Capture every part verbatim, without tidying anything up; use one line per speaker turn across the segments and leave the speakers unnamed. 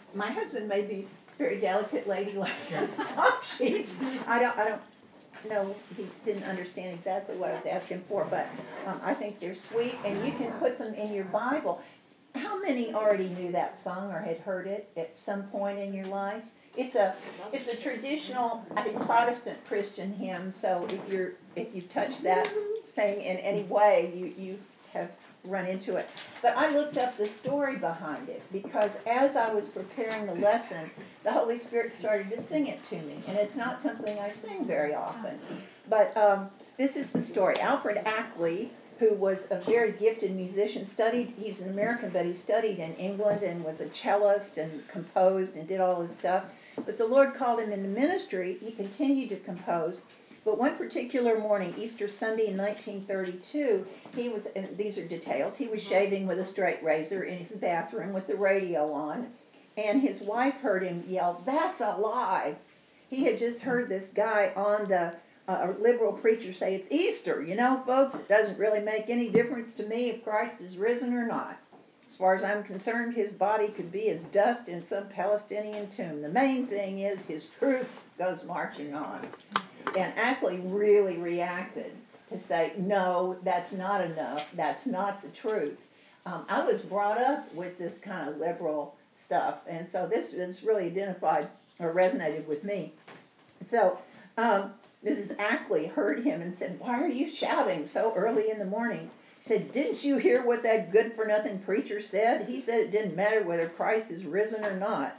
my husband made these very delicate ladylike song sheets. I don't, I don't know, he didn't understand exactly what I was asking for, but um, I think they're sweet, and you can put them in your Bible. How many already knew that song or had heard it at some point in your life? It's a it's a traditional, I think, Protestant Christian hymn. So if you're if you touch that thing in any way, you you have run into it. But I looked up the story behind it because as I was preparing the lesson, the Holy Spirit started to sing it to me, and it's not something I sing very often. But um, this is the story. Alfred Ackley, who was a very gifted musician, studied, he's an American, but he studied in England and was a cellist and composed and did all this stuff. But the Lord called him into ministry. He continued to compose. But one particular morning, Easter Sunday in nineteen thirty-two, he was, and these are details, he was shaving with a straight razor in his bathroom with the radio on, and his wife heard him yell, "That's a lie!" He had just heard this guy on the Uh, a liberal preacher say, "It's Easter, you know, folks, it doesn't really make any difference to me if Christ is risen or not. As far as I'm concerned, his body could be as dust in some Palestinian tomb. The main thing is his truth goes marching on." And Ackley really reacted to say, "No, that's not enough. That's not the truth." Um, I was brought up with this kind of liberal stuff, and so this, this really identified or resonated with me. So, um, Missus Ackley heard him and said, "Why are you shouting so early in the morning?" He said, "Didn't you hear what that good-for-nothing preacher said? He said it didn't matter whether Christ is risen or not."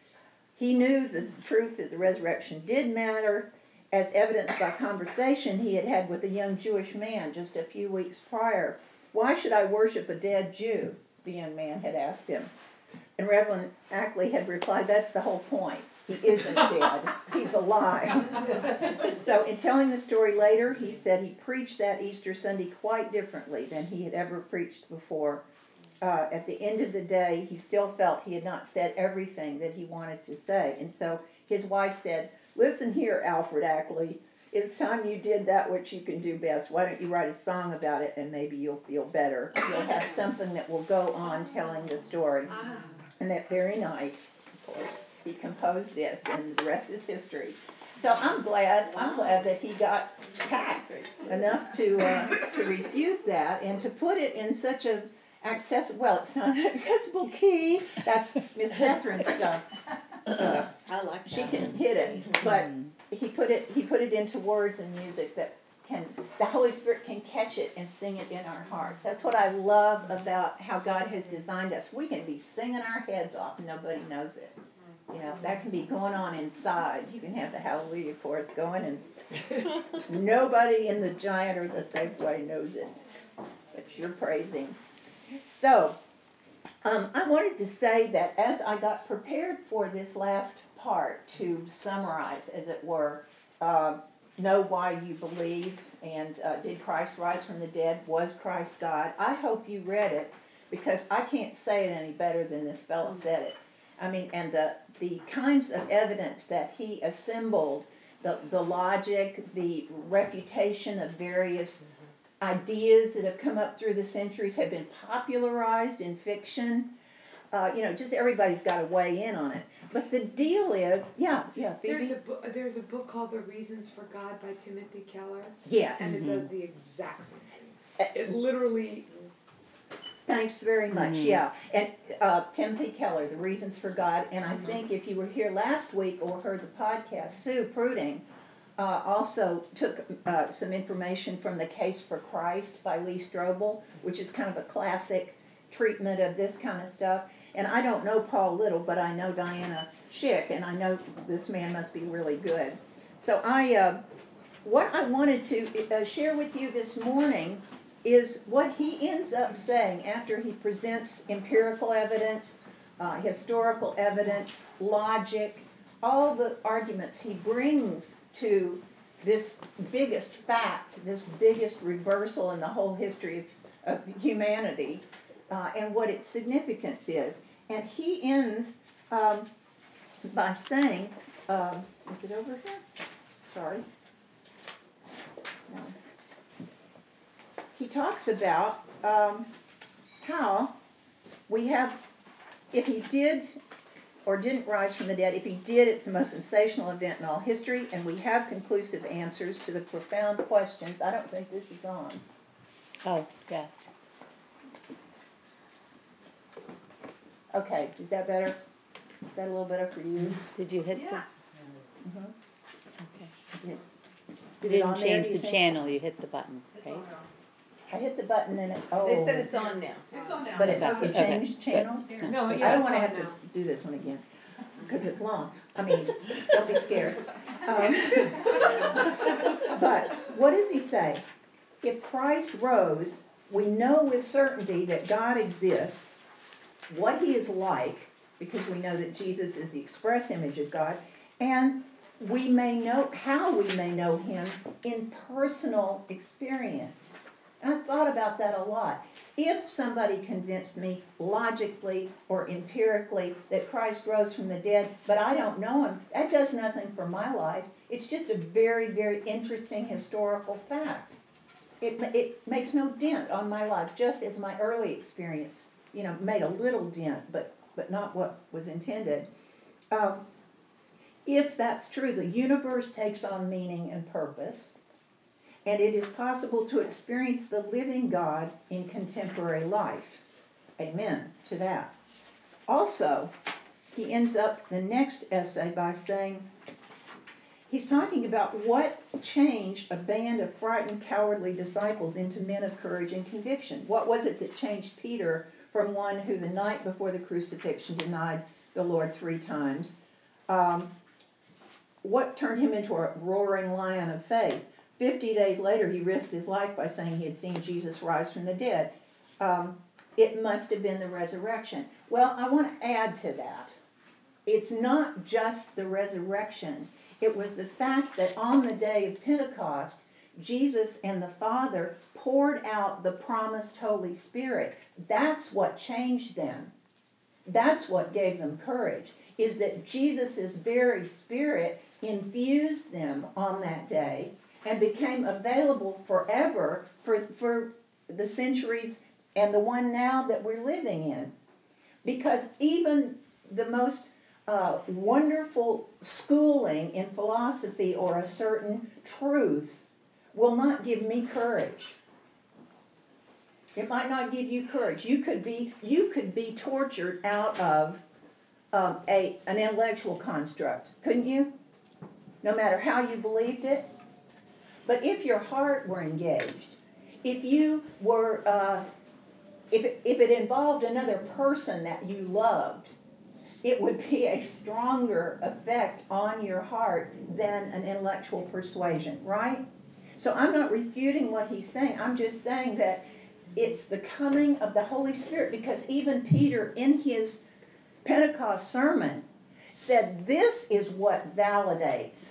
He knew the truth that the resurrection did matter, as evidenced by conversation he had had with a young Jewish man just a few weeks prior. "Why should I worship a dead Jew?" the young man had asked him. And Reverend Ackley had replied, "That's the whole point. He isn't dead. He's alive." So in telling the story later, he said he preached that Easter Sunday quite differently than he had ever preached before. Uh, at the end of the day, he still felt he had not said everything that he wanted to say. And so his wife said, "Listen here, Alfred Ackley, it's time you did that which you can do best. Why don't you write a song about it, and maybe you'll feel better. You'll have something that will go on telling the story." And that very night, of course, he composed this, and the rest is history. So I'm glad, I'm glad that he got tact enough to uh, to refute that and to put it in such a accessible. Well, it's not an accessible key. That's Miss Catherine's stuff. Uh,
I like that.
she can hit it, but he put it he put it into words and music that can the Holy Spirit can catch it and sing it in our hearts. That's what I love about how God has designed us. We can be singing our heads off and nobody knows it. You know, that can be going on inside. You can have the Hallelujah chorus going and nobody in the Giant or the Safeway knows it. But you're praising. So, um, I wanted to say that as I got prepared for this last part to summarize, as it were, uh, know why you believe, and uh, did Christ rise from the dead? Was Christ God? I hope you read it, because I can't say it any better than this fellow said it. I mean, and the, the kinds of evidence that he assembled, the, the logic, the refutation of various ideas that have come up through the centuries have been popularized in fiction. Uh, you know, just everybody's got to weigh in on it. But the deal is, yeah, yeah. Phoebe?
There's a book. There's a book called The Reasons for God by Timothy Keller.
Yes.
And it does the exact same thing. It literally.
Thanks very much. Mm-hmm. Yeah, and uh, Timothy Keller, The Reasons for God, and I mm-hmm. think if you were here last week or heard the podcast, Sue Pruding uh, also took uh, some information from The Case for Christ by Lee Strobel, which is kind of a classic treatment of this kind of stuff. And I don't know Paul Little, but I know Diana Schick, and I know this man must be really good. So I, uh, what I wanted to uh, share with you this morning is what he ends up saying after he presents empirical evidence, uh, historical evidence, logic, all the arguments he brings to this biggest fact, this biggest reversal in the whole history of, of humanity, uh, and what its significance is. And he ends um, by saying, um, is it over here? Sorry. No. He talks about um, how we have, if he did or didn't rise from the dead? If he did, it's the most sensational event in all history, and we have conclusive answers to the profound questions. I don't think this is on.
Oh, yeah.
Okay, is that better? Is that a little better for you?
Did you hit
Yeah.
the?
Mhm.
Okay.
Is
You
it
didn't
on there,
change
do you
the
think?
channel, you hit the button,
It's
right?
on now.
I hit the button and it, oh.
They said it's on now.
It's on now.
But it,
Okay,
it
okay,
changed
good.
channels?
No,
I
yeah,
don't
it's
wanna
on
have to
now.
s- do this one again, because it's long. I mean, don't be scared. Um, But, what does he say? If Christ rose, we know with certainty that God exists, what he is like, because we know that Jesus is the express image of God, and we may know, how we may know him in personal experience. And I thought about that a lot. If somebody convinced me logically or empirically that Christ rose from the dead, but I don't know him, that does nothing for my life. It's just a very, very interesting historical fact. It, it makes no dent on my life, just as my early experience, you know, made a little dent, but, but not what was intended. Um, if that's true, the universe takes on meaning and purpose, and it is possible to experience the living God in contemporary life. Amen to that. Also, he ends up the next essay by saying, he's talking about what changed a band of frightened, cowardly disciples into men of courage and conviction. What was it that changed Peter from one who the night before the crucifixion denied the Lord three times? Um, what turned him into a roaring lion of faith? Fifty days later, he risked his life by saying he had seen Jesus rise from the dead. Um, it must have been the resurrection. Well, I want to add to that. It's not just the resurrection. It was the fact that on the day of Pentecost, Jesus and the Father poured out the promised Holy Spirit. That's what changed them. That's what gave them courage, is that Jesus' very Spirit infused them on that day and became available forever for, for the centuries and the one now that we're living in. Because even the most uh, wonderful schooling in philosophy or a certain truth will not give me courage. It might not give you courage. You could be, you could be tortured out of um, a, an intellectual construct, couldn't you? No matter how you believed it. But if your heart were engaged, if you were, uh, if it, if it involved another person that you loved, it would be a stronger effect on your heart than an intellectual persuasion, right? So I'm not refuting what he's saying. I'm just saying that it's the coming of the Holy Spirit, because even Peter in his Pentecost sermon said this is what validates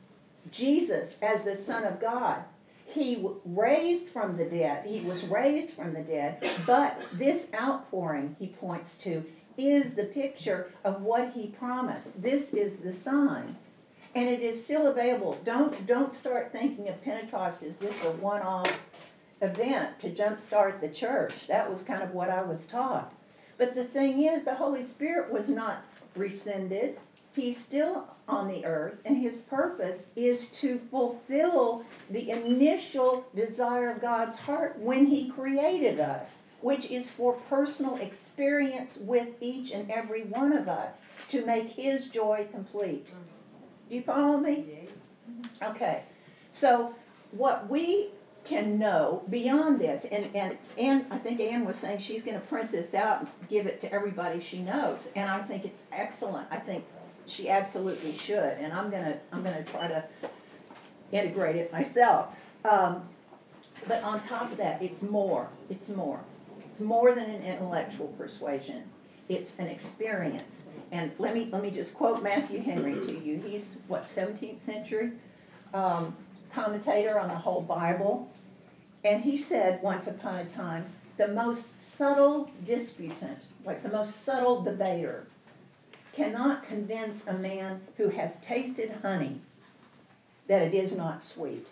Jesus as the Son of God. He w- raised from the dead. He was raised from the dead. But this outpouring, he points to, is the picture of what he promised. This is the sign. And it is still available. Don't, don't start thinking of Pentecost as just a one-off event to jumpstart the church. That was kind of what I was taught. But the thing is, the Holy Spirit was not rescinded. He's still on the earth, and his purpose is to fulfill the initial desire of God's heart when he created us, which is for personal experience with each and every one of us, to make his joy complete. Do you follow me? Okay. So what we can know beyond this, and, and Ann, I think Ann was saying she's going to print this out and give it to everybody she knows, and I think it's excellent. I think she absolutely should, and I'm gonna I'm gonna try to integrate it myself. Um, but on top of that, it's more. It's more. It's more than an intellectual persuasion. It's an experience. And let me let me just quote Matthew Henry to you. He's what, seventeenth century um, commentator on the whole Bible, and he said once upon a time, the most subtle disputant, like the most subtle debater, cannot convince a man who has tasted honey that it is not sweet.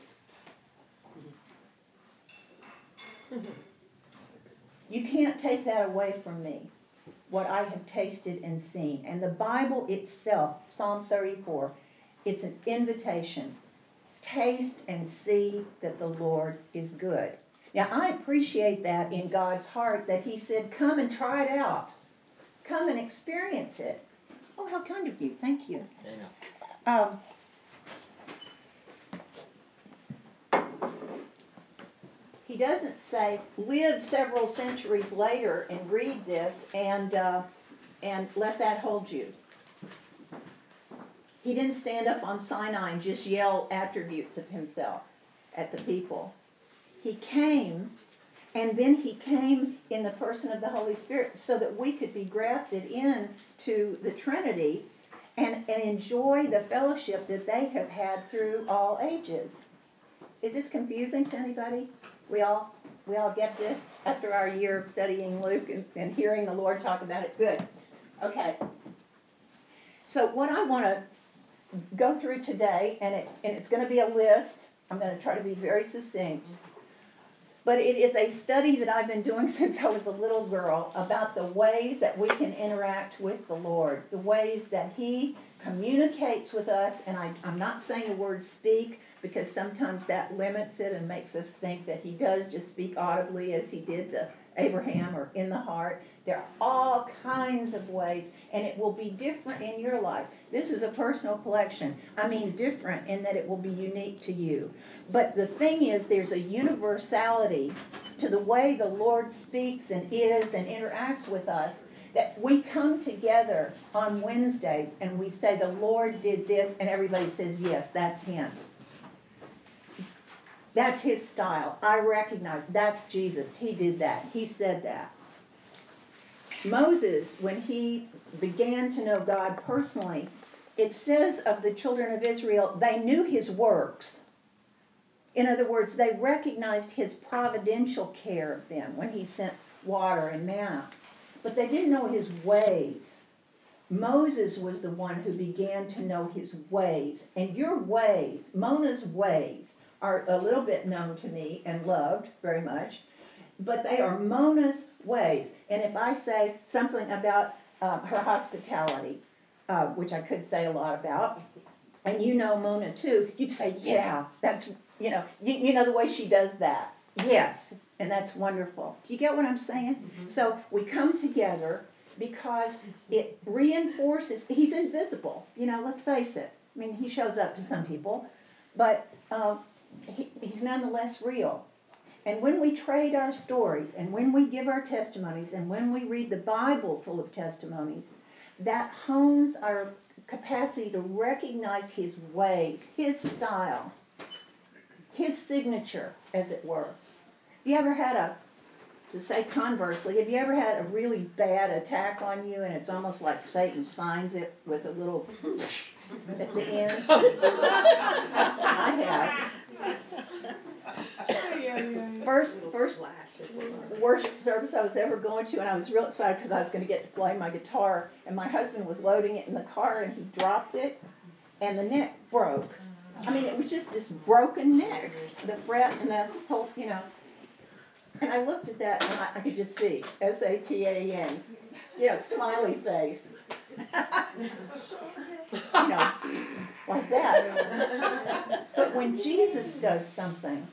You can't take that away from me. what I have tasted and seen. And the Bible itself, Psalm thirty-four, it's an invitation. Taste and see that the Lord is good. Now, I appreciate that in God's heart that he said, come and try it out. Come and experience it. Oh, how kind of you. Thank you. Um, he doesn't say, live several centuries later and read this and, uh, and let that hold you. He didn't stand up on Sinai and just yell attributes of himself at the people. He came, and then he came in the person of the Holy Spirit so that we could be grafted in to the Trinity and, and enjoy the fellowship that they have had through all ages. Is this confusing to anybody? We all we all get this after our year of studying Luke and, and hearing the Lord talk about it? Good. Okay. So what I want to go through today, and it's and it's going to be a list. I'm going to try to be very succinct. But it is a study that I've been doing since I was a little girl about the ways that we can interact with the Lord, the ways that he communicates with us. And I, I'm not saying the word speak, because sometimes that limits it and makes us think that he does just speak audibly as he did to Abraham or in the heart. There are all kinds of ways, and it will be different in your life. This is a personal collection. I mean different in that it will be unique to you. But the thing is, there's a universality to the way the Lord speaks and is and interacts with us, that we come together on Wednesdays and we say, the Lord did this, and everybody says, yes, that's him. That's his style. I recognize that's Jesus. He did that. He said that. Moses, when he began to know God personally, it says of the children of Israel, they knew his works. In other words, they recognized his providential care of them when he sent water and manna. But they didn't know his ways. Moses was the one who began to know his ways. And your ways, Mona's ways, are a little bit known to me and loved very much. But they are Mona's ways. And if I say something about uh, her hospitality, uh, which I could say a lot about, and you know Mona too, you'd say, yeah, that's, you know, you, you know the way she does that. Yes, and that's wonderful. Do you get what I'm saying? Mm-hmm. So we come together because it reinforces, he's invisible. You know, let's face it. I mean, he shows up to some people, but uh, he, he's nonetheless real. And when we trade our stories, and when we give our testimonies, and when we read the Bible full of testimonies, that hones our capacity to recognize his ways, his style, his signature, as it were. Have you ever had a, to say conversely, have you ever had a really bad attack on you, and it's almost like Satan signs it with a little at the end? I have. First, first worship service I was ever going to, and I was real excited because I was going to get to play my guitar, and my husband was loading it in the car, and he dropped it, and the neck broke. I mean, it was just this broken neck, the fret and the whole, you know. And I looked at that, and I, I could just see, S A T A N, you know, smiley face. You know, like that. But when Jesus does something,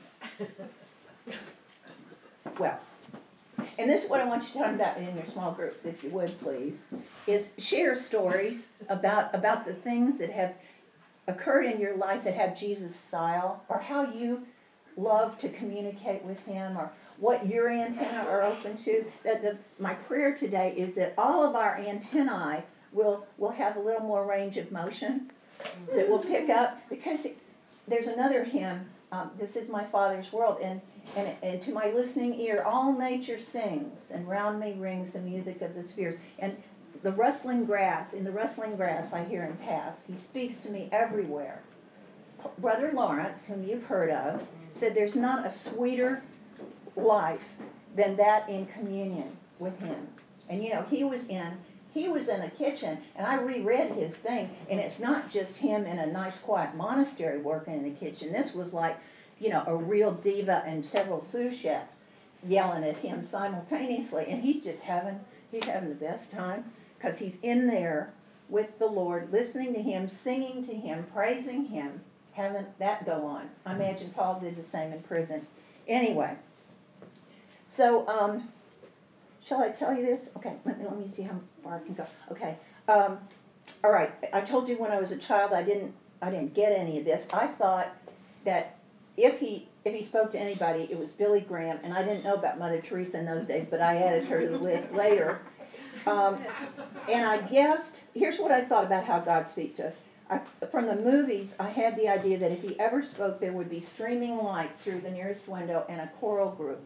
well, and this is what I want you to talk about in your small groups, if you would, please, is share stories about, about the things that have occurred in your life that have Jesus' style, or how you love to communicate with him, or what your antennae are open to. That the, my prayer today is that all of our antennae will, will have a little more range of motion, that will pick up, because there's another hymn, um, this is my Father's world, and And, and to my listening ear, all nature sings, and round me rings the music of the spheres. And the rustling grass, in the rustling grass I hear him pass. He speaks to me everywhere. Brother Lawrence, whom you've heard of, said there's not a sweeter life than that in communion with him. And you know, he was in he was in a kitchen, and I reread his thing, and it's not just him in a nice quiet monastery working in the kitchen. This was like, you know, a real diva and several sous chefs yelling at him simultaneously, and he's just having He's having the best time because he's in there with the Lord, listening to him, singing to him, praising him, having that go on. I imagine Paul did the same in prison. Anyway, so um, shall I tell you this? Okay, let me, let me see how far I can go. Okay, um, all right. I told you when I was a child I didn't I didn't get any of this. I thought that if he if he spoke to anybody, it was Billy Graham, and I didn't know about Mother Teresa in those days, but I added her to the list later. Um, and I guessed, here's what I thought about how God speaks to us. I, from the movies, I had the idea that if he ever spoke, there would be streaming light through the nearest window and a choral group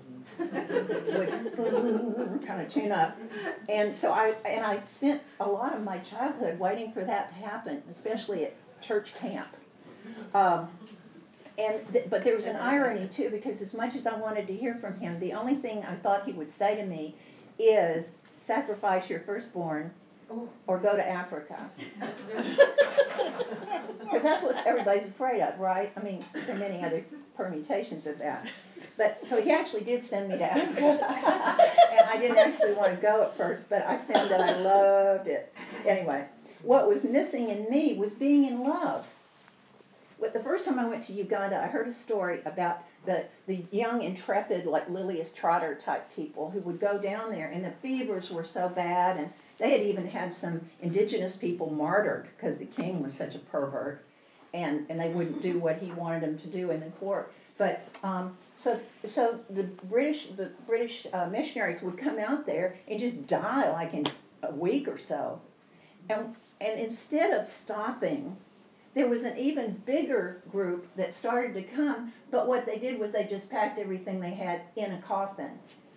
would kind of tune up. And so I and I spent a lot of my childhood waiting for that to happen, especially at church camp. Um, and th- but there was an irony too, because as much as I wanted to hear from him, the only thing I thought he would say to me is, sacrifice your firstborn or go to Africa. Because that's what everybody's afraid of, right? I mean, there are many other permutations of that. But so he actually did send me to Africa. And I didn't actually want to go at first, but I found that I loved it. Anyway, what was missing in me was being in love. But the first time I went to Uganda, I heard a story about the, the young, intrepid, like Lilias Trotter type people who would go down there, and the fevers were so bad, and they had even had some indigenous people martyred because the king was such a pervert, and, and they wouldn't do what he wanted them to do in the court. But um, so so the British the British uh, missionaries would come out there and just die like in a week or so, and and instead of stopping, there was an even bigger group that started to come, but what they did was they just packed everything they had in a coffin.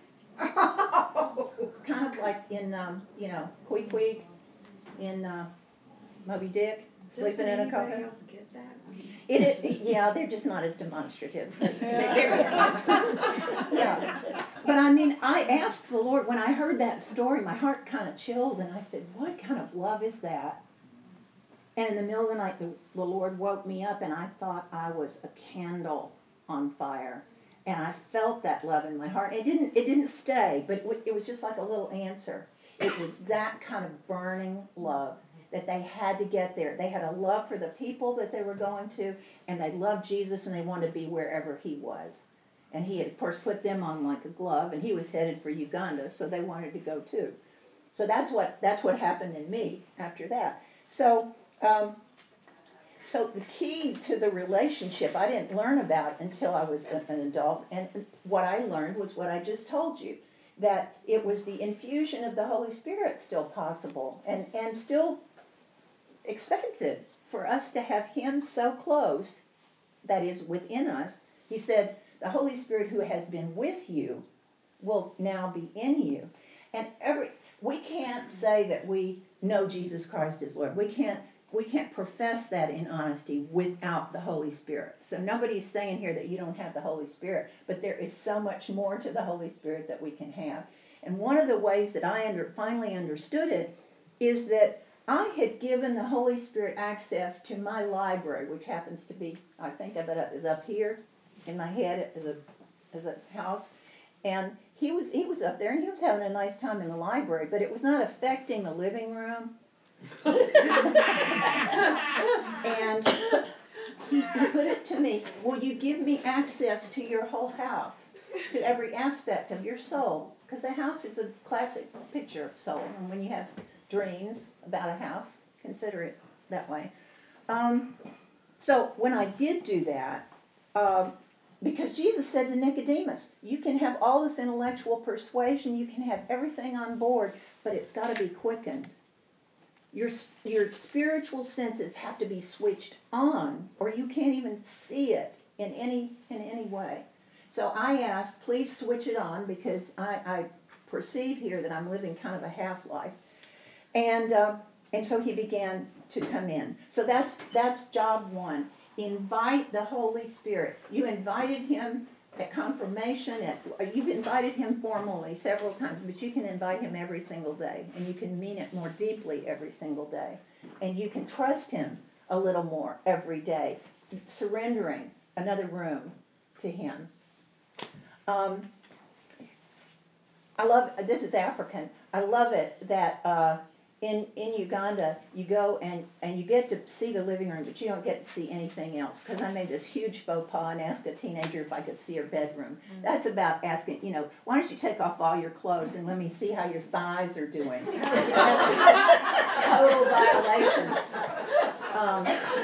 It's kind of like in, um, you know, Queek Queek, in uh, Moby Dick, sleeping in a coffin.
Else get that?
It, it, yeah, they're just not as demonstrative. They- they're- yeah. But I mean, I asked the Lord, when I heard that story, my heart kind of chilled, and I said, what kind of love is that? And in the middle of the night, the, the Lord woke me up, and I thought I was a candle on fire. And I felt that love in my heart. It didn't, it didn't stay, but it, w- it was just like a little answer. It was that kind of burning love that they had to get there. They had a love for the people that they were going to, and they loved Jesus, and they wanted to be wherever he was. And he had, of course, put them on like a glove, and he was headed for Uganda, so they wanted to go too. So that's what that's what happened in me after that. So. Um, so the key to the relationship I didn't learn about until I was an adult, and what I learned was what I just told you, that it was the infusion of the Holy Spirit still possible and, and still expected for us to have him so close, that is within us. He said, the Holy Spirit who has been with you will now be in you. And every we can't say that we know Jesus Christ as Lord. We can't We can't profess that in honesty without the Holy Spirit. So nobody's saying here that you don't have the Holy Spirit, but there is so much more to the Holy Spirit that we can have. And one of the ways that I under, finally understood it is that I had given the Holy Spirit access to my library, which happens to be, I think of it as up here in my head as a as a house. And he was he was up there, and he was having a nice time in the library, but it was not affecting the living room. And he, he put it to me, will you give me access to your whole house, to every aspect of your soul? Because the house is a classic picture of soul, and when you have dreams about a house, consider it that way. Um, so when I did do that, um, because Jesus said to Nicodemus, you can have all this intellectual persuasion, you can have everything on board, but it's got to be quickened. Your your spiritual senses have to be switched on, or you can't even see it in any in any way. So I asked, please switch it on, because I, I perceive here that I'm living kind of a half-life. And uh, and so he began to come in. So that's that's job one. Invite the Holy Spirit. You invited him at confirmation. At, you've invited him formally several times, but you can invite him every single day, and you can mean it more deeply every single day. And you can trust him a little more every day, surrendering another room to him. Um, I love, this is African. I love it that uh, in in Uganda you go and, and you get to see the living room, but you don't get to see anything else. Because I made this huge faux pas and asked a teenager if I could see her bedroom. Mm-hmm. That's about asking, you know, why don't you take off all your clothes and let me see how your thighs are doing? Total violation. Um,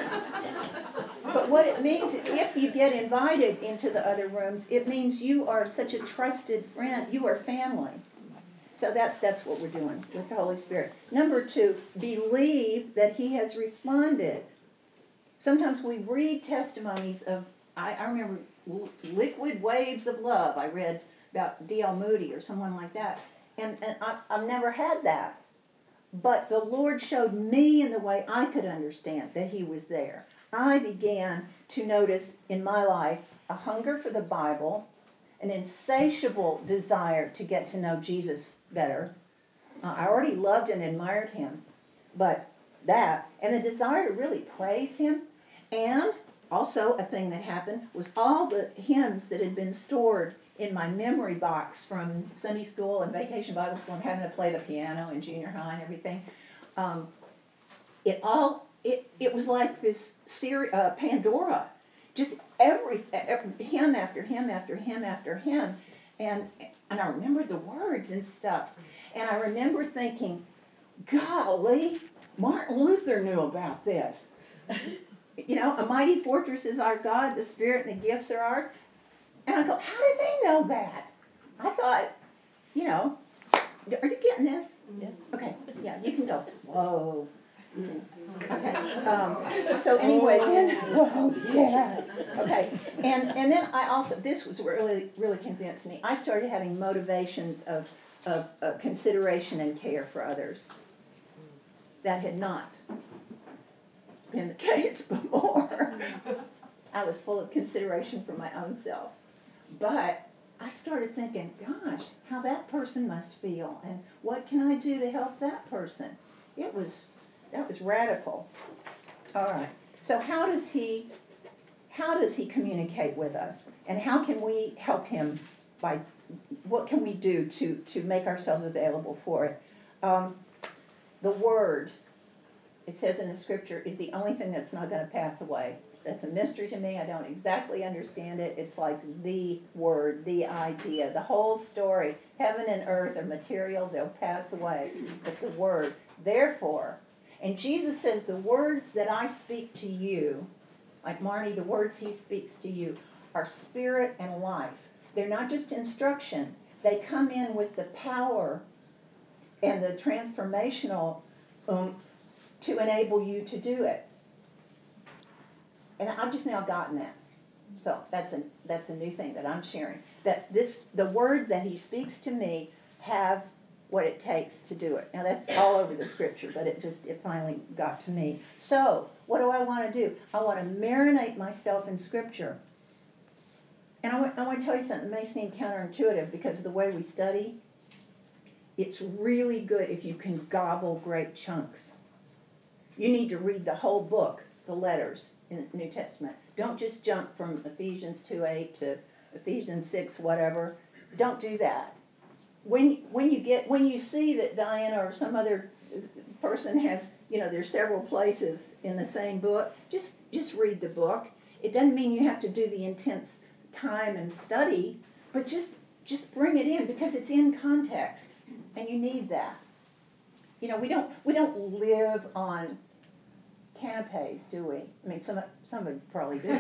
but what it means, if you get invited into the other rooms, it means you are such a trusted friend. You are family. So that's that's what we're doing with the Holy Spirit. Number two, believe that He has responded. Sometimes we read testimonies of, I, I remember Liquid Waves of Love. I read about D L Moody or someone like that. And, and I, I've never had that. But the Lord showed me in the way I could understand that He was there. I began to notice in my life a hunger for the Bible, an insatiable desire to get to know Jesus better. Uh, I already loved and admired Him, but that, and the desire to really praise Him, and also a thing that happened was all the hymns that had been stored in my memory box from Sunday school and vacation Bible school and having to play the piano in junior high and everything. Um, it all, it, it was like this seri- uh, Pandora. Just every, every hymn after hymn after hymn after hymn, and and I remembered the words and stuff, and I remember thinking, golly, Martin Luther knew about this. You know, a mighty fortress is our God, the Spirit and the gifts are ours. And I go, how did they know that? I thought, you know, are you getting this?
Yeah.
Okay, yeah, you can go. Whoa. Okay. Um, so anyway, then, whoa, yeah. Okay. And and then I also, this was really really convinced me. I started having motivations of of, of consideration and care for others. That had not been the case before. I was full of consideration for my own self. But I started thinking, gosh, how that person must feel, and what can I do to help that person? It was That was radical. All right. So how does he how does he communicate with us? And how can we help him by what can we do to, to make ourselves available for it? Um, the word, it says in the scripture, is the only thing that's not going to pass away. That's a mystery to me. I don't exactly understand it. It's like the word, the idea, the whole story. Heaven and earth are material. They'll pass away. But the word, therefore, and Jesus says, the words that I speak to you, like Marnie, the words he speaks to you, are spirit and life. They're not just instruction. They come in with the power and the transformational um, to enable you to do it. And I've just now gotten that. So that's a, that's a new thing that I'm sharing. That this, the words that he speaks to me have what it takes to do it. Now that's all over the scripture, but it just, it finally got to me. So, what do I want to do? I want to marinate myself in scripture. And I want, I want to tell you something that may seem counterintuitive because of the way we study. It's really good if you can gobble great chunks. You need to read the whole book, the letters in the New Testament. Don't just jump from Ephesians two eight to Ephesians six whatever. Don't do that. When when you get when you see that Diana or some other person has, you know, there's several places in the same book, just just read the book. It doesn't mean you have to do the intense time and study, but just just bring it in because it's in context, and you need that. You know, we don't we don't live on canapes, do we? I mean, some some of you probably do.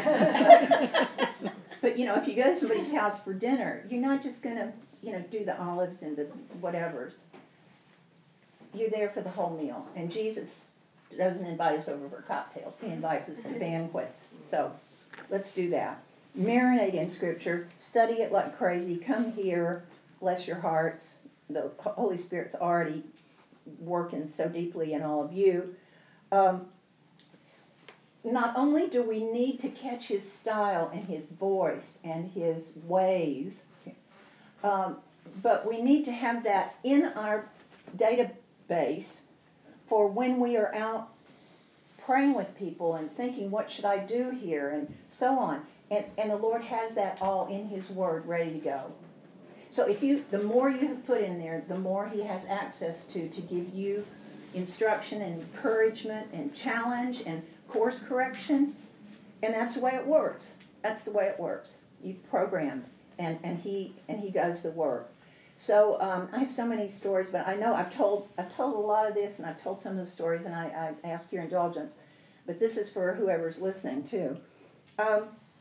But you know, if you go to somebody's house for dinner, you're not just gonna, you know, do the olives and the whatevers. You're there for the whole meal. And Jesus doesn't invite us over for cocktails. He invites us to banquets. So let's do that. Marinate in Scripture. Study it like crazy. Come here. Bless your hearts. The Holy Spirit's already working so deeply in all of you. Um, not only do we need to catch his style and his voice and his ways, um, but we need to have that in our database for when we are out praying with people and thinking, what should I do here, and so on. And, and the Lord has that all in his word ready to go. So if you, the more you have put in there, the more he has access to, to give you instruction and encouragement and challenge and course correction. And that's the way it works. That's the way it works. You've programmed, and, and he and he does the work. So um, I have so many stories, but I know I've told I've told a lot of this, and I've told some of the stories, and I, I ask your indulgence. But this is for whoever's listening too. Um,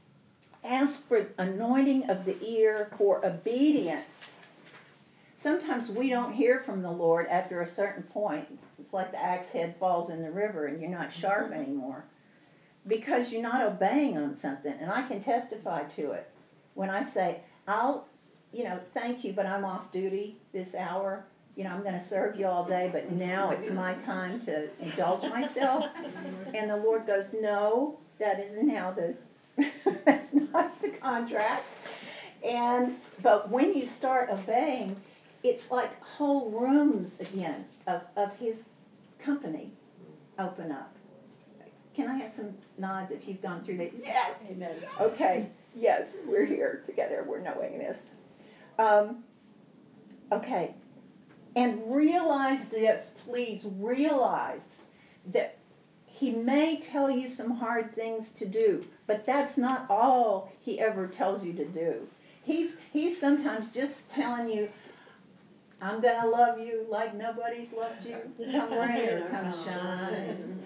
ask for anointing of the ear for obedience. Sometimes we don't hear from the Lord after a certain point. It's like the axe head falls in the river, and you're not sharp anymore, because you're not obeying on something. And I can testify to it. When I say, I'll, you know, thank you, but I'm off duty this hour. You know, I'm going to serve you all day, but now it's my time to indulge myself. And the Lord goes, no, that isn't how the, that's not the contract. And, but when you start obeying, it's like whole rooms again of, of his company open up. Can I have some nods if you've gone through that? Yes.
Amen.
Okay. Yes, we're here together. We're knowing this. Um, okay. And realize this, please realize that he may tell you some hard things to do, but that's not all he ever tells you to do. He's, he's sometimes just telling you, I'm going to love you like nobody's loved you. Come rain or come shine.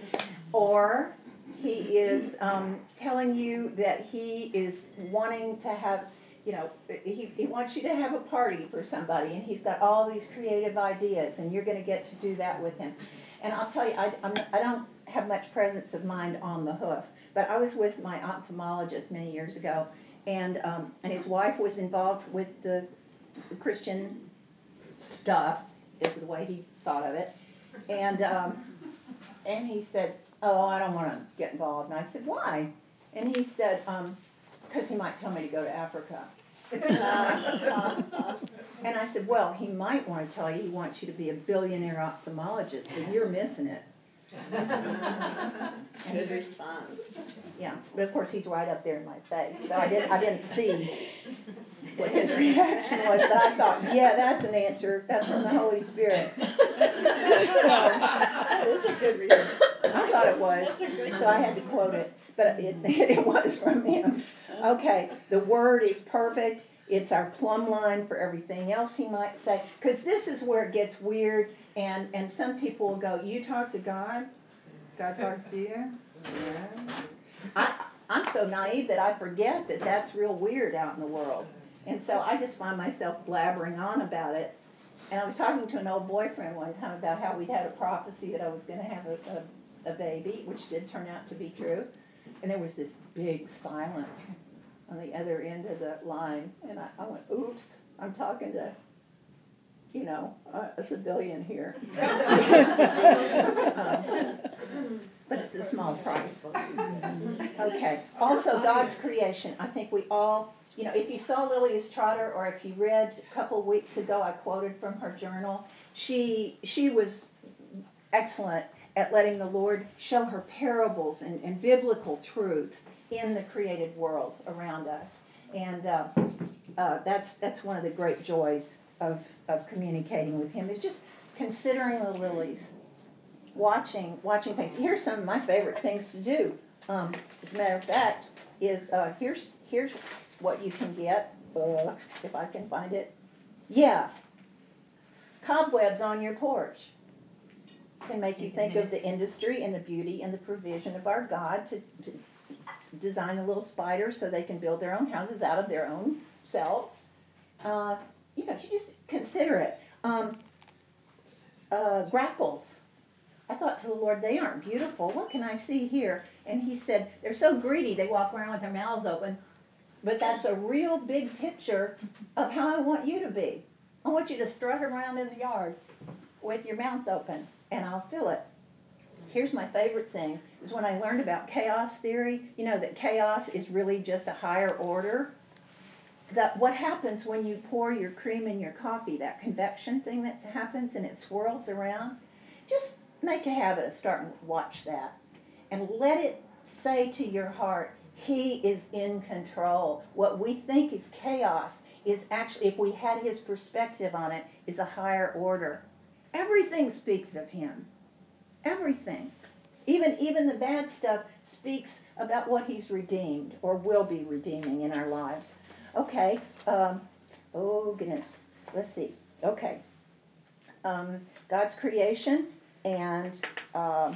Or he is um, telling you that he is wanting to have, you know, he, he wants you to have a party for somebody, and he's got all these creative ideas, and you're going to get to do that with him. And I'll tell you, I, I'm, I don't have much presence of mind on the hoof, but I was with my ophthalmologist many years ago, and um, and his wife was involved with the, the Christian stuff, is the way he thought of it, and um, and he said, oh, I don't want to get involved. And I said, why? And he said, because um, he might tell me to go to Africa. uh, uh, uh, and I said, well, he might want to tell you he wants you to be a billionaire ophthalmologist, but you're missing it.
Good response.
Yeah, but of course he's right up there in my face, so I didn't, I didn't see what his reaction was, but I thought, yeah, that's an answer. That's from the Holy Spirit.
That's a good reason.
I thought it was, so I had to quote it, but it, it was from him. Okay, the word is perfect. It's our plumb line for everything else he might say, because this is where it gets weird, and, and some people will go, you talk to God? God talks to you? Yeah. I, I'm so naive that I forget that that's real weird out in the world. And so I just find myself blabbering on about it. And I was talking to an old boyfriend one time about how we'd had a prophecy that I was going to have a, a, a baby, which did turn out to be true. And there was this big silence on the other end of the line. And I, I went, oops, I'm talking to, you know, a, a civilian here. um, but it's a small price. Okay. Also, God's creation. I think we all... You know, if you saw Lilia's Trotter, or if you read a couple weeks ago, I quoted from her journal, she she was excellent at letting the Lord show her parables and, and biblical truths in the created world around us. And uh, uh, that's that's one of the great joys of, of communicating with him, is just considering the lilies, watching watching things. Here's some of my favorite things to do. Um, as a matter of fact, is uh, here's here's what you can get, uh, if I can find it. Yeah, cobwebs on your porch can make you think of the industry and the beauty and the provision of our God to, to design a little spider so they can build their own houses out of their own cells. Uh, you know, you just consider it. Um, uh, grackles. I thought to the Lord, they aren't beautiful. What can I see here? And he said, they're so greedy, they walk around with their mouths open. But that's a real big picture of how I want you to be. I want you to strut around in the yard with your mouth open, and I'll fill it. Here's my favorite thing, is when I learned about chaos theory, you know, that chaos is really just a higher order. That what happens when you pour your cream in your coffee, that convection thing that happens and it swirls around, just make a habit of starting to watch that. And let it say to your heart, He is in control. What we think is chaos is actually, if we had his perspective on it, is a higher order. Everything speaks of him. Everything. Even, even the bad stuff speaks about what he's redeemed or will be redeeming in our lives. Okay. Um, oh, goodness. Let's see. Okay. Um, God's creation and, uh,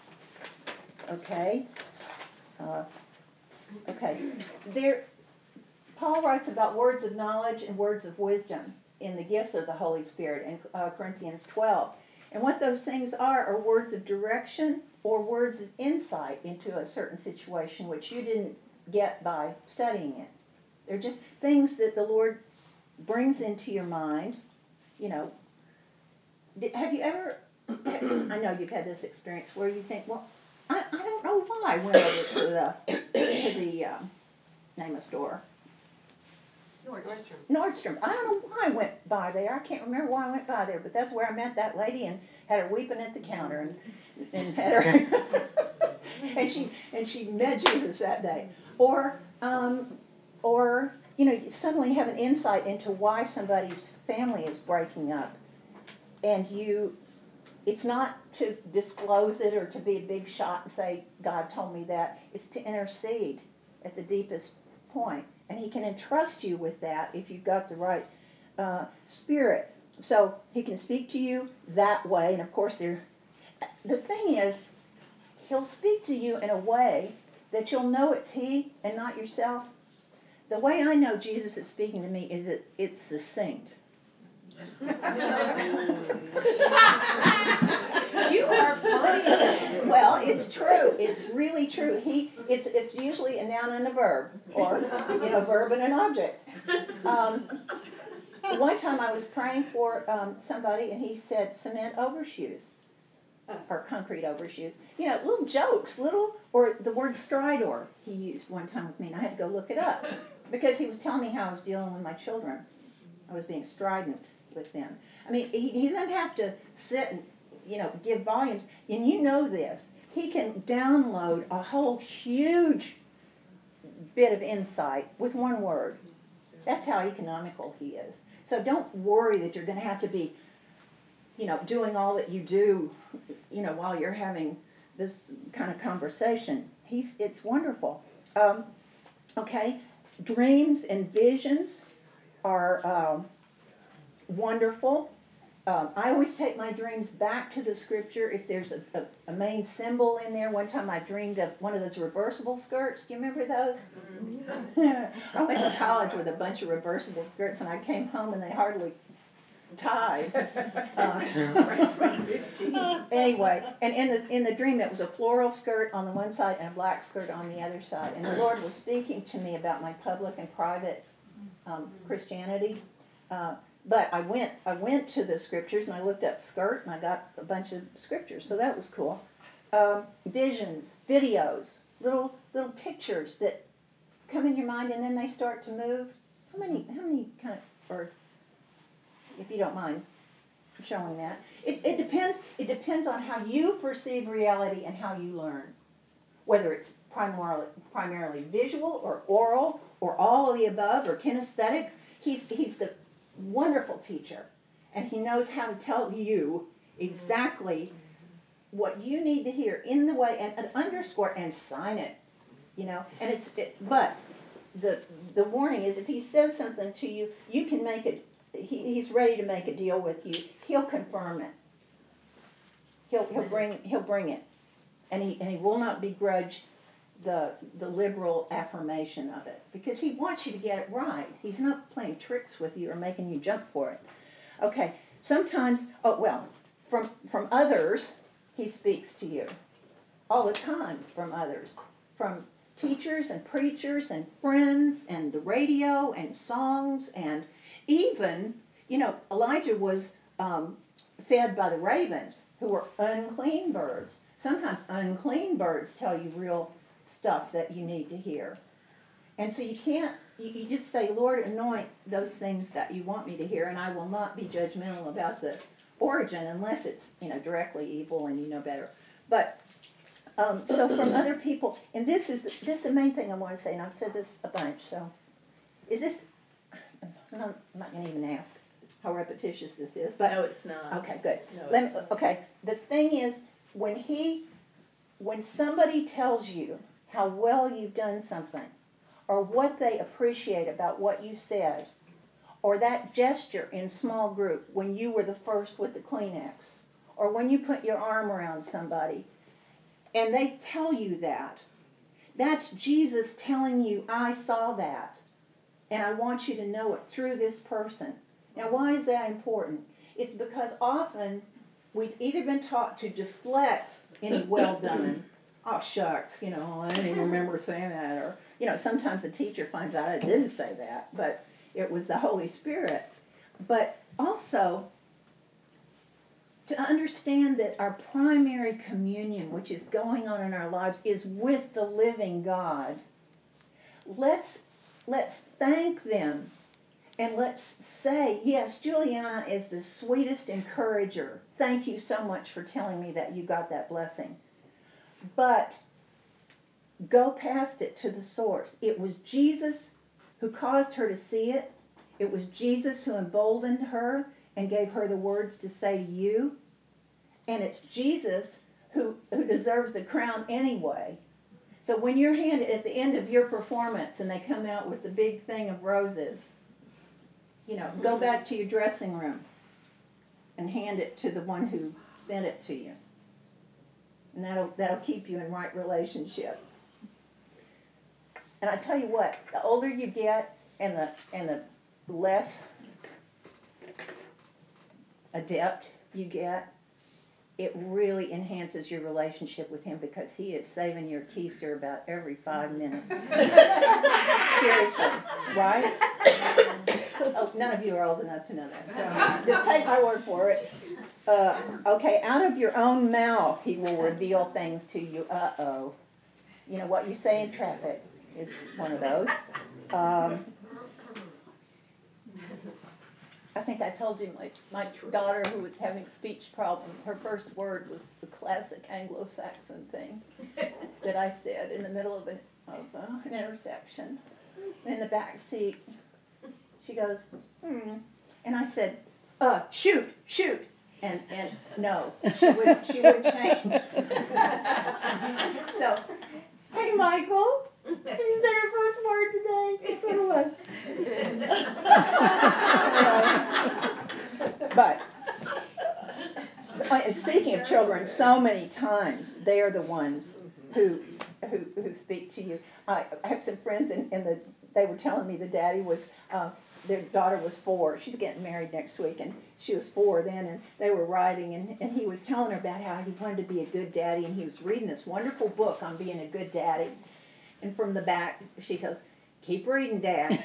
okay. Uh, okay. There, Paul writes about words of knowledge and words of wisdom in the gifts of the Holy Spirit in uh, Corinthians twelve. And what those things are are words of direction or words of insight into a certain situation which you didn't get by studying it. They're just things that the Lord brings into your mind. You know, have you ever, I know you've had this experience where you think, well, I, I don't know why I went over to the, to the um, name of store.
Nordstrom.
Nordstrom. I don't know why I went by there. I can't remember why I went by there, but that's where I met that lady and had her weeping at the counter and and had her and she and she met Jesus that day. Or um, or you know, you suddenly have an insight into why somebody's family is breaking up, and you. It's not to disclose it or to be a big shot and say God told me that. It's to intercede at the deepest point. And he can entrust you with that if you've got the right uh, spirit. So he can speak to you that way. And of course, there. The thing is, he'll speak to you in a way that you'll know it's he and not yourself. The way I know Jesus is speaking to me is that it's succinct.
You are funny.
Well, it's true. It's really true. He, it's it's usually a noun and a verb, or you know, verb and an object. Um, one time I was praying for um, somebody, and he said cement overshoes, or concrete overshoes. You know, little jokes, little, or the word stridor he used one time with me, and I had to go look it up because he was telling me how I was dealing with my children. I was being strident with them. I mean, he, he doesn't have to sit and, you know, give volumes. And you know this. He can download a whole huge bit of insight with one word. That's how economical he is. So don't worry that you're going to have to be, you know, doing all that you do, you know, while you're having this kind of conversation. He's, it's wonderful. Um, okay, dreams and visions are um, wonderful. Um, I always take my dreams back to the scripture if there's a, a, a main symbol in there. One time I dreamed of one of those reversible skirts. Do you remember those? Mm-hmm. I went to college with a bunch of reversible skirts, and I came home and they hardly tied. Uh, anyway, and in the in the dream it was a floral skirt on the one side and a black skirt on the other side. And the Lord was speaking to me about my public and private um, Christianity. Uh, But I went I went to the scriptures and I looked up skirt and I got a bunch of scriptures, so that was cool. Um, visions, videos, little little pictures that come in your mind and then they start to move. How many how many kind of, or if you don't mind showing that. It it depends it depends on how you perceive reality and how you learn. Whether it's primarily primarily visual or oral or all of the above or kinesthetic, he's he's the wonderful teacher, and he knows how to tell you exactly what you need to hear in the way, and, and underscore and sign it, you know. And it's it, but the the warning is if he says something to you, you can make it. He, he's ready to make a deal with you. He'll confirm it. He'll he'll bring he'll bring it, and he and he will not begrudge the the liberal affirmation of it, because he wants you to get it right. He's not playing tricks with you or making you jump for it. Okay, sometimes, oh well, from from others, he speaks to you. All the time from others. From teachers and preachers and friends and the radio and songs, and even, you know, Elijah was um, fed by the ravens, who were unclean birds. Sometimes unclean birds tell you real stuff that you need to hear. And so you can't, you, you just say, Lord, anoint those things that you want me to hear, and I will not be judgmental about the origin unless it's, you know, directly evil and you know better. But Um, so from other people, and this is this is the main thing I want to say, and I've said this a bunch. So, is this? I'm not, I'm not going to even ask how repetitious this is, but
No, it's not.
okay, good.
No,
Let
it's
me,
not.
okay, the thing is, when he, when somebody tells you how well you've done something, or what they appreciate about what you said, or that gesture in small group when you were the first with the Kleenex, or when you put your arm around somebody, and they tell you that, that's Jesus telling you, I saw that, and I want you to know it through this person. Now, why is that important? It's because often we've either been taught to deflect any well done, oh shucks, you know, I didn't even remember saying that, or, you know, sometimes the teacher finds out I didn't say that, but it was the Holy Spirit. But also, to understand that our primary communion, which is going on in our lives, is with the living God. Let's, let's thank them. And let's say, yes, Juliana is the sweetest encourager. Thank you so much for telling me that you got that blessing. But go past it to the source. It was Jesus who caused her to see it. It was Jesus who emboldened her and gave her the words to say to you. And it's Jesus who, who deserves the crown anyway. So when you're handed at the end of your performance and they come out with the big thing of roses, you know, go back to your dressing room and hand it to the one who sent it to you. And that'll that'll keep you in right relationship. And I tell you what, the older you get and the and the less adept you get, it really enhances your relationship with him because he is saving your keister about every five minutes. Seriously, right? Oh, none of you are old enough to know that. So just take my word for it. Uh, okay, out of your own mouth he will reveal things to you. Uh-oh. You know, what you say in traffic is one of those. Um, I think I told you my, my daughter who was having speech problems, her first word was the classic Anglo-Saxon thing that I said in the middle of an, of uh, an intersection in the back seat. She goes, hmm. And I said, uh, shoot, shoot. And, and no, she wouldn't, she wouldn't change. So, hey, Michael. She said her first word today. That's what it was. But, and speaking of children, so many times they are the ones who who, who speak to you. I, I have some friends, and, and the, they were telling me the daddy was, uh, their daughter was four. She's getting married next week, and she was four then, and they were riding, and, and he was telling her about how he wanted to be a good daddy, and he was reading this wonderful book on being a good daddy. And from the back, she goes, keep reading, Dad.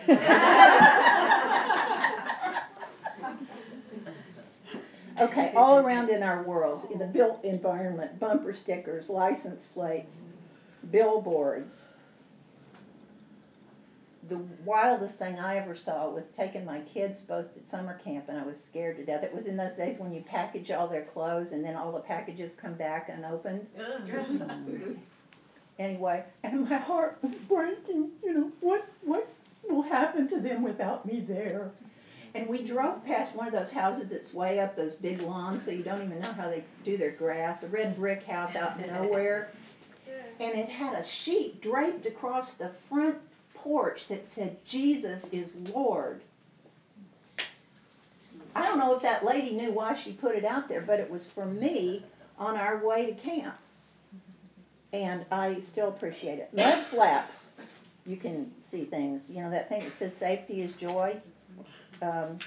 Okay, all around in our world, in the built environment, bumper stickers, license plates, billboards. The wildest thing I ever saw was taking my kids both to summer camp, and I was scared to death. It was in those days when you package all their clothes, and then all the packages come back unopened. Anyway, and my heart was breaking. You know, what what will happen to them without me there? And we drove past one of those houses that's way up those big lawns, so you don't even know how they do their grass. A red brick house out in nowhere. And it had a sheet draped across the front porch that said, Jesus is Lord. I don't know if that lady knew why she put it out there, but it was for me on our way to camp. And I still appreciate it. Mud flaps. You can see things. You know that thing that says safety is joy? Um,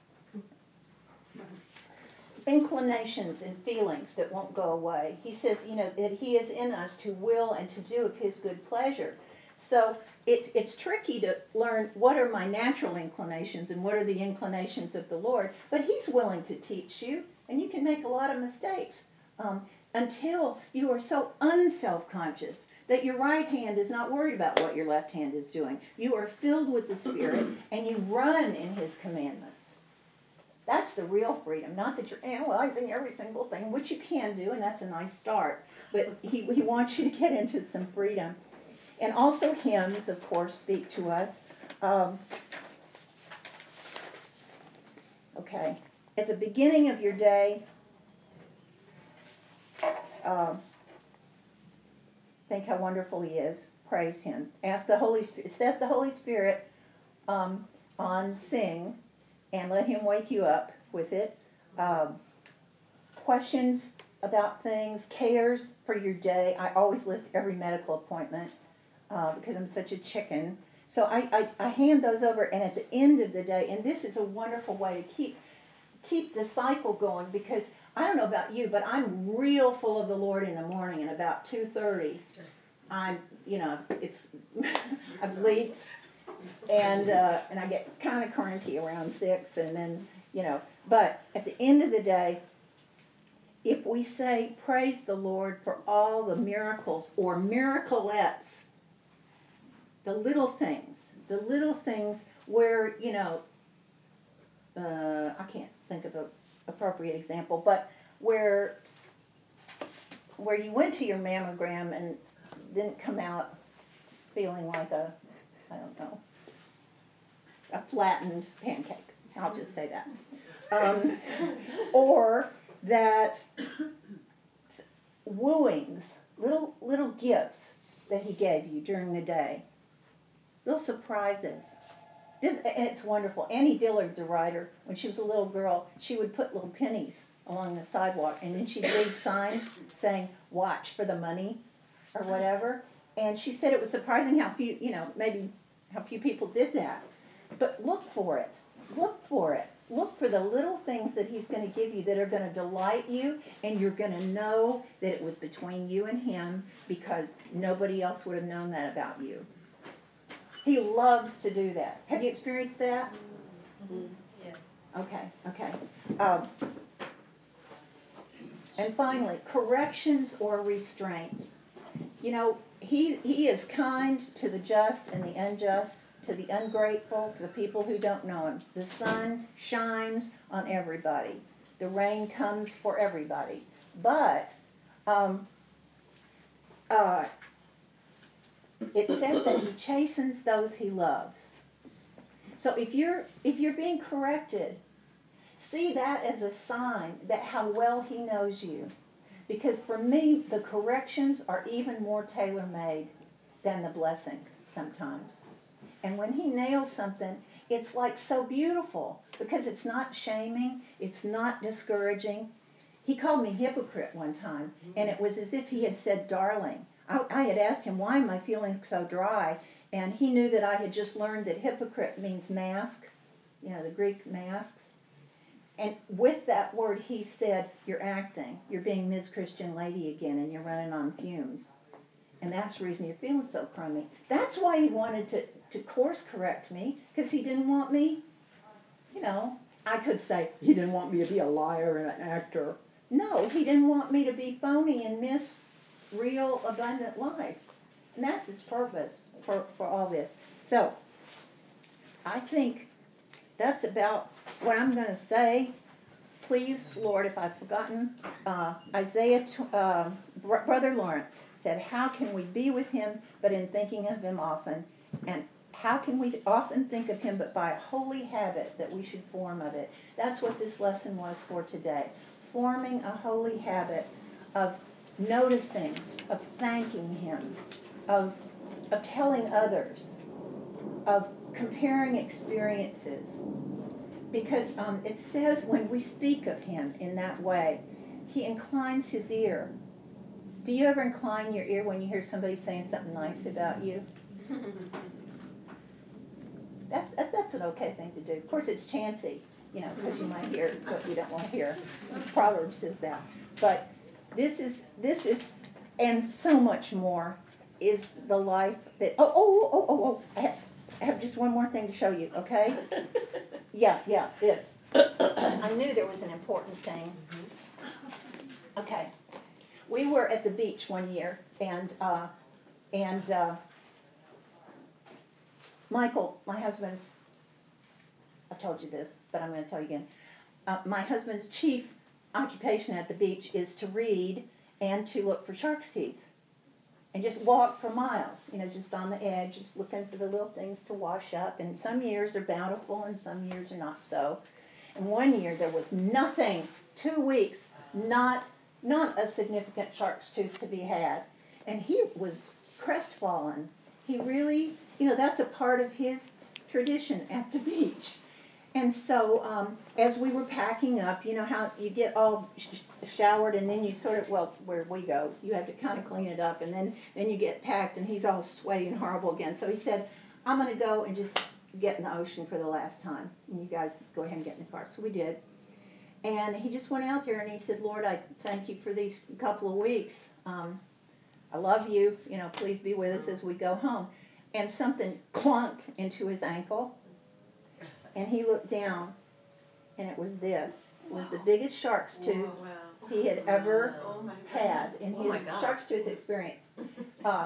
inclinations and feelings that won't go away. He says, you know, that he is in us to will and to do of his good pleasure. So it's it's tricky to learn what are my natural inclinations and what are the inclinations of the Lord. But he's willing to teach you, and you can make a lot of mistakes. Um, until you are so unself-conscious that your right hand is not worried about what your left hand is doing. You are filled with the Spirit, and you run in his commandments. That's the real freedom. Not that you're analyzing every single thing, which you can do, and that's a nice start. But he, he wants you to get into some freedom. And also hymns, of course, speak to us. Um, okay. At the beginning of your day, uh, think how wonderful he is. Praise him. Ask the Holy Spirit, set the Holy Spirit um, on sing, and let him wake you up with it. Um, questions about things, cares for your day. I always list every medical appointment uh, because I'm such a chicken. So I, I, I hand those over, and at the end of the day, and this is a wonderful way to keep keep the cycle going, because I don't know about you, but I'm real full of the Lord in the morning, and about two thirty, I'm, you know, it's, I've leaked, and uh, and I get kind of cranky around six, and then, you know, but at the end of the day, if we say, praise the Lord for all the miracles or miraclettes, the little things, the little things where, you know, uh, I can't think of an appropriate example, but where where you went to your mammogram and didn't come out feeling like a, I don't know, a flattened pancake. I'll just say that. Um, or that wooings, little little gifts that he gave you during the day, little surprises. This, and it's wonderful. Annie Dillard, the writer, when she was a little girl, she would put little pennies along the sidewalk, and then she'd leave signs saying, watch for the money, or whatever. And she said it was surprising how few, you know, maybe how few people did that. But look for it. Look for it. Look for the little things that he's going to give you that are going to delight you, and you're going to know that it was between you and him, because nobody else would have known that about you. He loves to do that. Have you experienced that?
Mm-hmm. Yes.
Okay, okay. Um, and finally, corrections or restraints. You know, he he is kind to the just and the unjust, to the ungrateful, to the people who don't know him. The sun shines on everybody. The rain comes for everybody. But um, uh, it says that he chastens those he loves. So if you're if you're being corrected, see that as a sign that how well he knows you. Because for me, the corrections are even more tailor-made than the blessings sometimes. And when he nails something, it's like so beautiful, because it's not shaming, it's not discouraging. He called me hypocrite one time, and it was as if he had said, darling. I, I had asked him, why am I feeling so dry? And he knew that I had just learned that hypocrite means mask, you know, the Greek masks. And with that word, he said, you're acting. You're being Miz Christian Lady again, and you're running on fumes. And that's the reason you're feeling so crummy. That's why he wanted to, to course correct me, because he didn't want me, you know, I could say, he didn't want me to be a liar and an actor. No, he didn't want me to be phony and miss real, abundant life. And that's his purpose for, for all this. So, I think that's about what I'm going to say. Please, Lord, if I've forgotten, uh, Isaiah, uh, Brother Lawrence said, how can we be with him but in thinking of him often? And how can we often think of him but by a holy habit that we should form of it? That's what this lesson was for today. Forming a holy habit of noticing, of thanking him, of, of telling others, of comparing experiences. Because um, it says when we speak of him in that way, he inclines his ear. Do you ever incline your ear when you hear somebody saying something nice about you? That's that's an okay thing to do. Of course, it's chancy, you know, because you might hear what you don't want to hear. Proverbs says that. But this is this is, and so much more is the life that. Oh oh oh oh oh! I have, I have just one more thing to show you. Okay. Yeah yeah this. I knew there was an important thing. Okay. We were at the beach one year, and uh, and uh, Michael, my husband's, I've told you this, but I'm going to tell you again. uh, my husband's chief occupation at the beach is to read and to look for shark's teeth. And just walk for miles, you know, just on the edge, just looking for the little things to wash up. And some years are bountiful and some years are not so. And one year there was nothing, two weeks, not not a significant shark's tooth to be had. And he was crestfallen. He really, you know, that's a part of his tradition at the beach. And so um, as we were packing up, you know how you get all sh- showered and then you sort of, well, where we go, you have to kind of clean it up and then, then you get packed and he's all sweaty and horrible again. So he said, I'm going to go and just get in the ocean for the last time. And you guys go ahead and get in the car. So we did. And he just went out there and he said, Lord, I thank you for these couple of weeks. Um, I love you. You know, please be with us as we go home. And something clunked into his ankle. And he looked down, and it was this. It was the biggest shark's tooth he had ever had in his shark's tooth experience. Uh,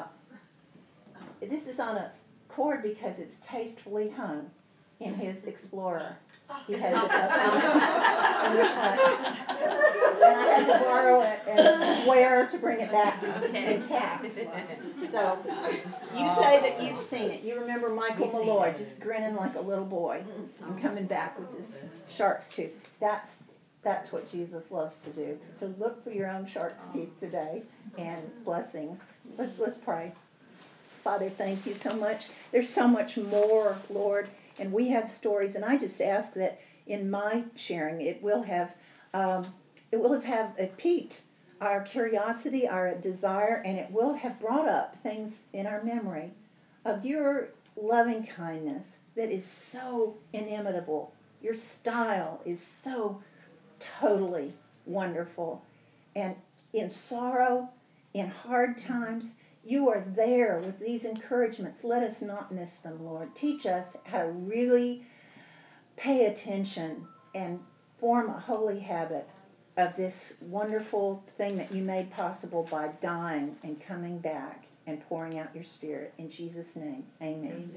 this is on a cord because it's tastefully hung in his Explorer. He has it up in, in the front. And I had to borrow it and swear to bring it back intact. So, you say that you've seen it. You remember Michael Malloy just grinning like a little boy and coming back with his shark's tooth. That's that's what Jesus loves to do. So look for your own shark's teeth today and blessings. Let's, let's pray. Father, thank you so much. There's so much more, Lord, and we have stories. And I just ask that in my sharing, it will have um, it will have, have uh, piqued our curiosity, our desire, and it will have brought up things in our memory of your loving kindness that is so inimitable. Your style is so totally wonderful. And in sorrow, in hard times, you are there with these encouragements. Let us not miss them, Lord. Teach us how to really pay attention and form a holy habit of this wonderful thing that you made possible by dying and coming back and pouring out your Spirit. In Jesus' name, amen.